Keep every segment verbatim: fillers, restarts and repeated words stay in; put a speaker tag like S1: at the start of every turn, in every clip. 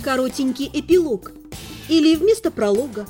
S1: коротенький эпилог или вместо пролога.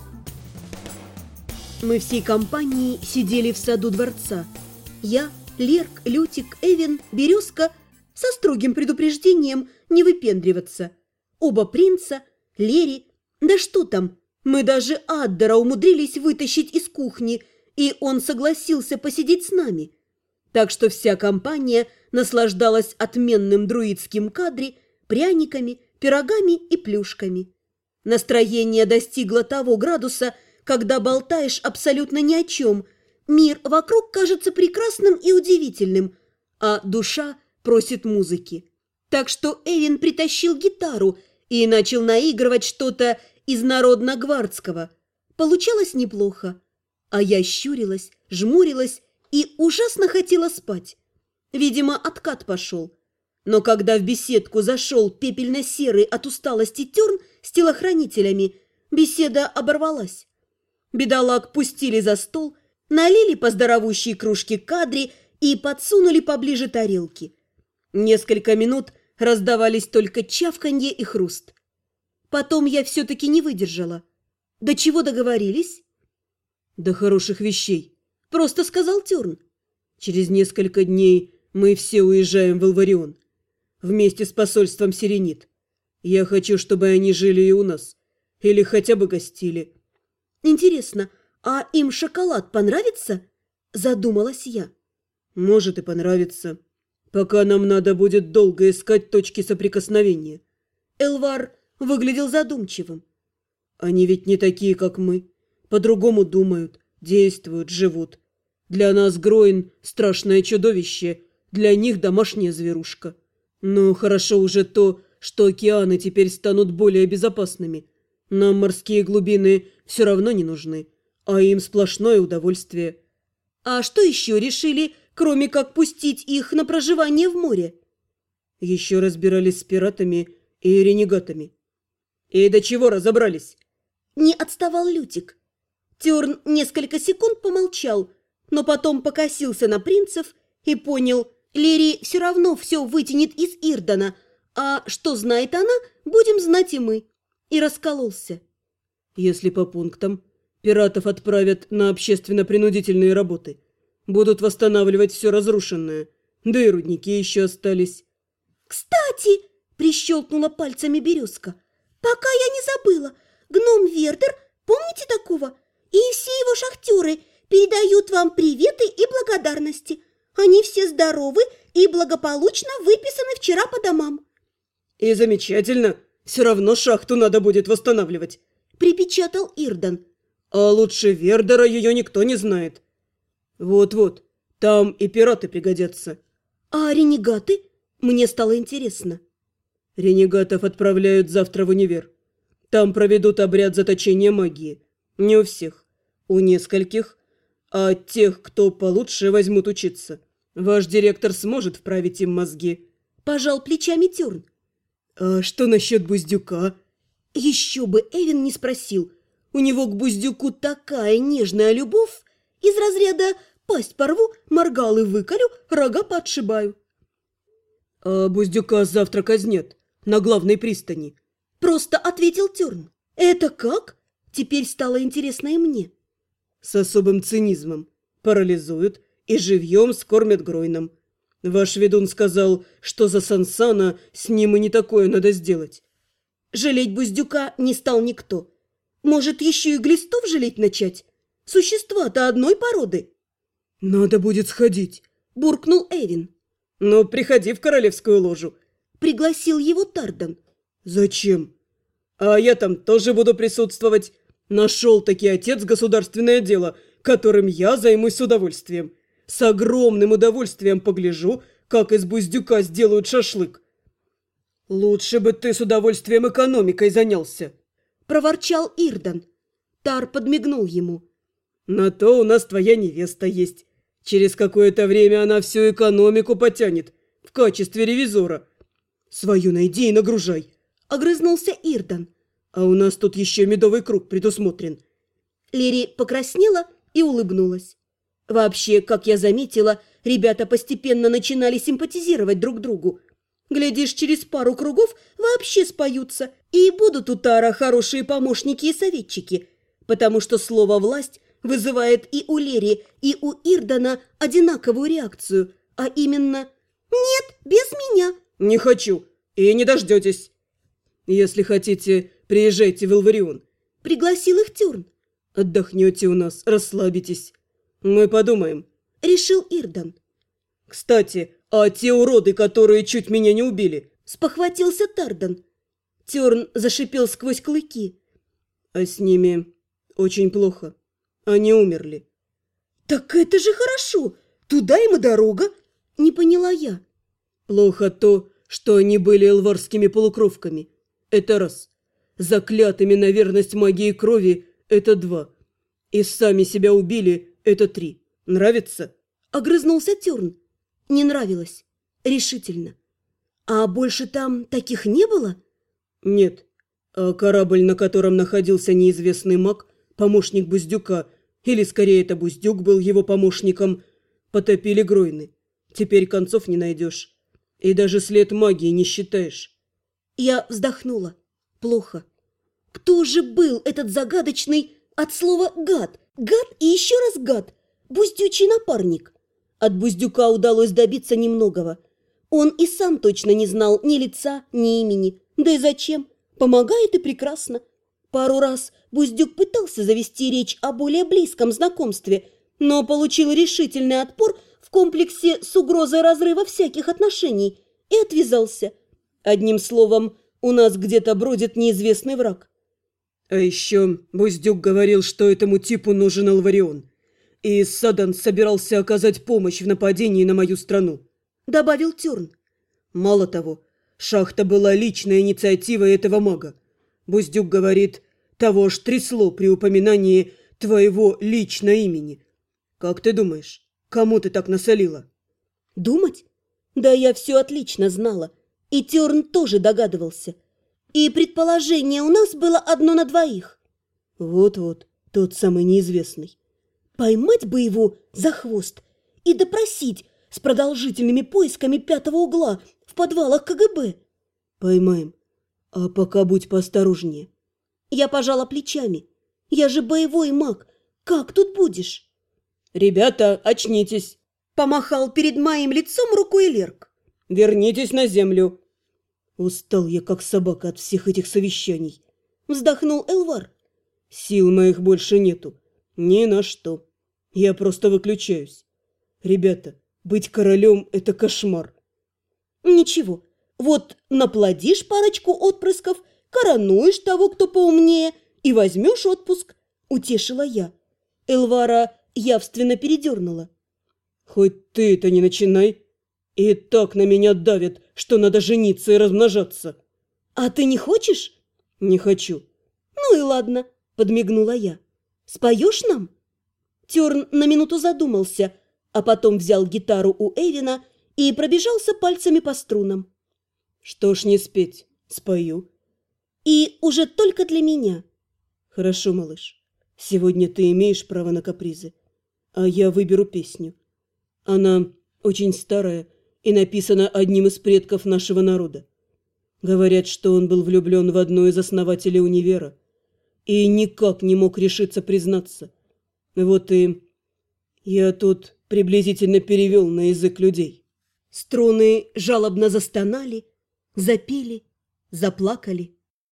S1: Мы всей компанией сидели в саду дворца. Я, Лерк, Лютик, Эвен, Березка со строгим предупреждением не выпендриваться. Оба принца, Лери, да что там, мы даже Аддера умудрились вытащить из кухни, и он согласился посидеть с нами. Так что вся компания наслаждалась отменным друидским кадри, пряниками, пирогами и плюшками. Настроение достигло того градуса, когда болтаешь абсолютно ни о чем. Мир вокруг кажется прекрасным и удивительным, а душа просит музыки. Так что Эвен притащил гитару и начал наигрывать что-то из народно-гвардского. Получалось неплохо, а я щурилась, жмурилась и ужасно хотела спать. Видимо, откат пошел. Но когда в беседку зашел пепельно-серый от усталости Терн с телохранителями, беседа оборвалась. Бедолаг пустили за стол, налили по здоровущей кружке кадри и подсунули поближе тарелки. Несколько минут раздавались только чавканье и хруст. Потом я все-таки не выдержала. До чего договорились?
S2: До хороших вещей,
S1: просто сказал Терн.
S2: Через несколько дней мы все уезжаем в Элварион. Вместе с посольством Сиренит. Я хочу, чтобы они жили и у нас. Или хотя бы гостили.
S1: Интересно, а им шоколад понравится? Задумалась я.
S2: Может и понравится. Пока нам надо будет долго искать точки соприкосновения.
S1: Элвар выглядел задумчивым.
S2: Они ведь не такие, как мы. По-другому думают, действуют, живут. Для нас Гроин – страшное чудовище, для них домашняя зверушка. Но хорошо уже то, что океаны теперь станут более безопасными. Нам морские глубины все равно не нужны, а им сплошное удовольствие.
S1: А что еще решили, кроме как пустить их на проживание в море?
S2: Еще разбирались с пиратами и ренегатами. И до чего разобрались?
S1: Не отставал Лютик. Терн несколько секунд помолчал, но потом покосился на принцев и понял, Лери все равно все вытянет из Ирдана, а что знает она, будем знать и мы. И раскололся.
S2: Если по пунктам, пиратов отправят на общественно-принудительные работы. Будут восстанавливать все разрушенное. Да и рудники еще остались.
S1: «Кстати!» – прищелкнула пальцами Березка. «Пока я не забыла. Гном Вердер, помните такого? И все его шахтеры передают вам приветы и благодарности. Они все здоровы и благополучно выписаны вчера по домам».
S2: «И замечательно. Все равно шахту надо будет восстанавливать», –
S1: припечатал Ирдан.
S2: «А лучше Вердера ее никто не знает». «Вот-вот, там и пираты пригодятся».
S1: «А ренегаты?» Мне стало интересно.
S2: «Ренегатов отправляют завтра в универ. Там проведут обряд заточения магии. Не у всех, у нескольких, а тех, кто получше, возьмут учиться. Ваш директор сможет вправить им мозги».
S1: Пожал плечами Терн.
S2: «А что насчет Буздюка?»
S1: Еще бы Эвен не спросил. У него к Буздюку такая нежная любовь, из разряда «пасть порву, моргал и выколю, рога подшибаю».
S2: «А Буздюка завтра казнят на главной пристани»,
S1: – просто ответил Терн. «Это как?» Теперь стало интересно и мне.
S2: «С особым цинизмом. Парализуют и живьем скормят Гройном. Ваш ведун сказал, что за Сансана с ним и не такое надо сделать».
S1: Жалеть Буздюка не стал никто. Может, еще и глистов жалеть начать? Существа-то одной породы.
S2: «Надо будет сходить»,
S1: – буркнул Эвен.
S2: «Ну, приходи в королевскую ложу»,
S1: – пригласил его Тардан.
S2: «Зачем? А я там тоже буду присутствовать. Нашел-таки отец государственное дело, которым я займусь с удовольствием. С огромным удовольствием погляжу, как из Буздюка сделают шашлык». «Лучше бы ты с удовольствием экономикой занялся»,
S1: – проворчал Ирдан. Тар подмигнул ему.
S2: «На то у нас твоя невеста есть. Через какое-то время она всю экономику потянет в качестве ревизора. Свою найди и нагружай», – огрызнулся Ирдан. «А у нас тут еще медовый круг предусмотрен».
S1: Лери покраснела и улыбнулась. Вообще, как я заметила, ребята постепенно начинали симпатизировать друг другу. Глядишь, через пару кругов вообще споются, и будут у Тара хорошие помощники и советчики, потому что слово «власть» вызывает и у Лери, и у Ирдана одинаковую реакцию, а именно «нет, без меня».
S2: «Не хочу, и не дождетесь. Если хотите, приезжайте в Элварион»,
S1: – пригласил их Тёрн.
S2: «Отдохнете у нас, расслабитесь. Мы подумаем», –
S1: решил Ирдан.
S2: «Кстати, а те уроды, которые чуть меня не убили?»
S1: – спохватился Тардан. Тёрн зашипел сквозь клыки.
S2: «А с ними очень плохо. Они умерли».
S1: «Так это же хорошо! Туда им и дорога!» – не поняла я.
S2: «Плохо то, что они были элварскими полукровками. Это раз. Заклятыми на верность магии крови – это два. И сами себя убили – это три. Нравится?»
S1: – огрызнулся Тёрн. Не нравилось. Решительно. «А больше там таких не было?»
S2: «Нет. А корабль, на котором находился неизвестный маг, помощник Буздюка, или скорее это Буздюк был его помощником, потопили Гройны. Теперь концов не найдешь. И даже след магии не считаешь».
S1: Я вздохнула. Плохо. Кто же был этот загадочный от слова «гад»? Гад и еще раз гад. Буздючий напарник. От Буздюка удалось добиться немногого. Он и сам точно не знал ни лица, ни имени. Да и зачем? Помогает и прекрасно. Пару раз Буздюк пытался завести речь о более близком знакомстве, но получил решительный отпор в комплексе с угрозой разрыва всяких отношений и отвязался. Одним словом, у нас где-то бродит неизвестный враг.
S2: А еще Буздюк говорил, что этому типу нужен Элварион. И Садан собирался оказать помощь в нападении на мою страну,
S1: добавил Тёрн.
S2: Мало того, шахта была личной инициативой этого мага. Буздюк говорит, того аж трясло при упоминании твоего личного имени. Как ты думаешь, кому ты так насолила?
S1: Думать? Да я все отлично знала. И Тёрн тоже догадывался. И предположение у нас было одно на двоих.
S2: Вот-вот, тот самый неизвестный.
S1: Поймать бы его за хвост и допросить с продолжительными поисками пятого угла в подвалах ка гэ бэ.
S2: Поймаем. А пока будь поосторожнее.
S1: Я пожала плечами. Я же боевой маг. Как тут будешь?
S2: Ребята, очнитесь.
S1: Помахал перед моим лицом рукой Лерк.
S2: Вернитесь на землю. Устал я, как собака, от всех этих совещаний.
S1: Вздохнул Элвар.
S2: Сил моих больше нету. Ни на что. Я просто выключаюсь. Ребята, быть королем – это кошмар.
S1: Ничего, вот наплодишь парочку отпрысков, коронуешь того, кто поумнее, и возьмешь отпуск, утешила я. Элвара явственно передернула.
S2: Хоть ты это не начинай. И так на меня давят, что надо жениться и размножаться.
S1: А ты не хочешь?
S2: Не хочу.
S1: Ну и ладно, подмигнула я. Споешь нам? Тёрн на минуту задумался, а потом взял гитару у Эвина и пробежался пальцами по струнам.
S2: Что ж не спеть, спою.
S1: И уже только для меня.
S2: Хорошо, малыш. Сегодня ты имеешь право на капризы, а я выберу песню. Она очень старая и написана одним из предков нашего народа. Говорят, что он был влюблен в одну из основателей универа и никак не мог решиться признаться. Вот и я тут приблизительно перевел на язык людей.
S1: Струны жалобно застонали, запели, заплакали.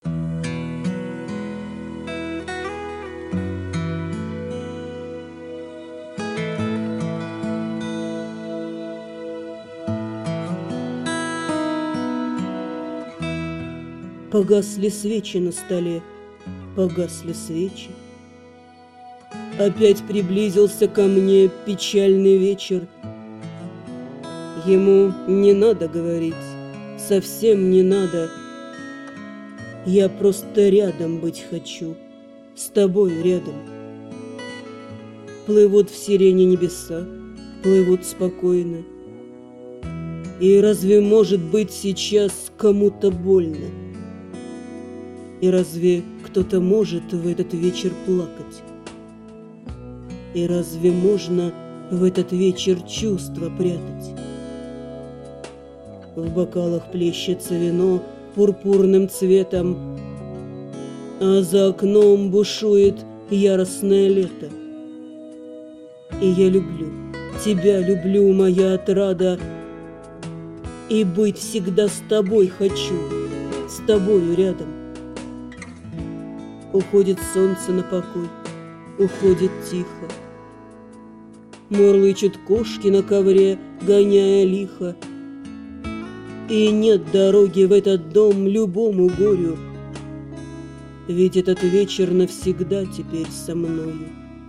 S2: Погасли свечи на столе, погасли свечи. Опять приблизился ко мне печальный вечер. Ему не надо говорить, совсем не надо. Я просто рядом быть хочу, с тобой рядом. Плывут в сирене небеса, плывут спокойно. И разве может быть сейчас кому-то больно? И разве кто-то может в этот вечер плакать? И разве можно в этот вечер чувства прятать? В бокалах плещется вино пурпурным цветом, а за окном бушует яростное лето. И я люблю, тебя люблю, моя отрада, и быть всегда с тобой хочу, с тобою рядом. Уходит солнце на покой, уходит тихо. Мурлычут кошки на ковре, гоняя лихо. И нет дороги в этот дом любому горю, ведь этот вечер навсегда теперь со мною.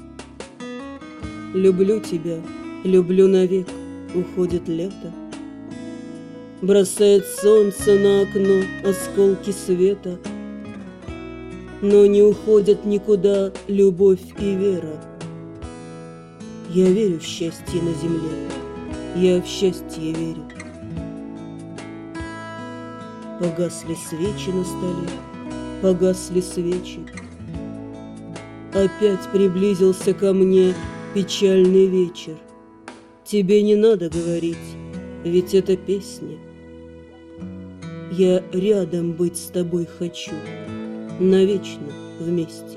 S2: Люблю тебя, люблю навек, уходит лето. Бросает солнце на окно осколки света, но не уходят никуда любовь и вера. Я верю в счастье на земле, я в счастье верю. Погасли свечи на столе, погасли свечи. Опять приблизился ко мне печальный вечер. Тебе не надо говорить, ведь это песня. Я рядом быть с тобой хочу, навечно вместе.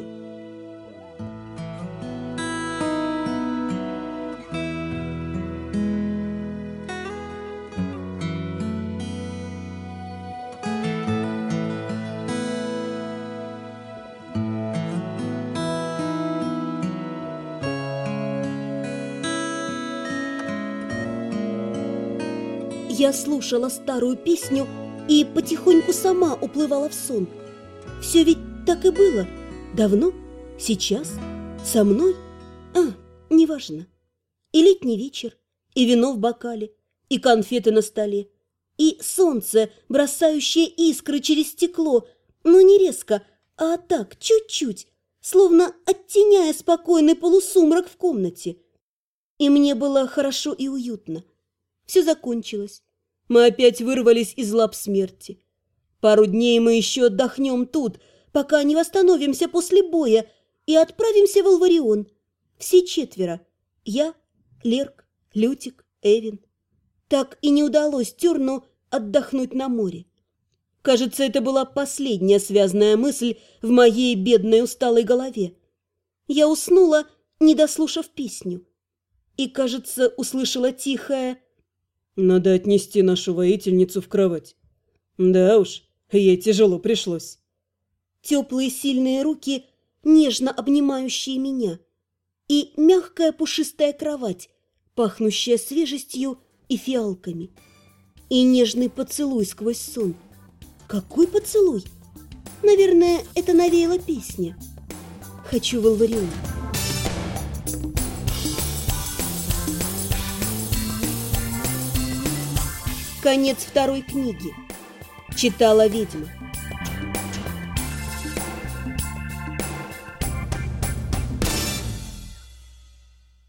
S1: Я слушала старую песню и потихоньку сама уплывала в сон. Все ведь так и было. Давно, сейчас, со мной. А, неважно. И летний вечер, и вино в бокале, и конфеты на столе, и солнце, бросающее искры через стекло, но не резко, а так, чуть-чуть, словно оттеняя спокойный полусумрак в комнате. И мне было хорошо и уютно. Все закончилось. Мы опять вырвались из лап смерти. Пару дней мы еще отдохнем тут, пока не восстановимся после боя, и отправимся в Алварион. Все четверо. Я, Лерк, Лютик, Эвин. Так и не удалось Терну отдохнуть на море. Кажется, это была последняя связанная мысль в моей бедной усталой голове. Я уснула, не дослушав песню. И, кажется, услышала тихое:
S2: «Надо отнести нашу воительницу в кровать. Да уж, ей тяжело пришлось».
S1: Теплые сильные руки, нежно обнимающие меня, и мягкая пушистая кровать, пахнущая свежестью и фиалками, и нежный поцелуй сквозь сон. Какой поцелуй? Наверное, это навеяла песня. «Хочу в Алварион». Конец второй книги. Читала ведьма.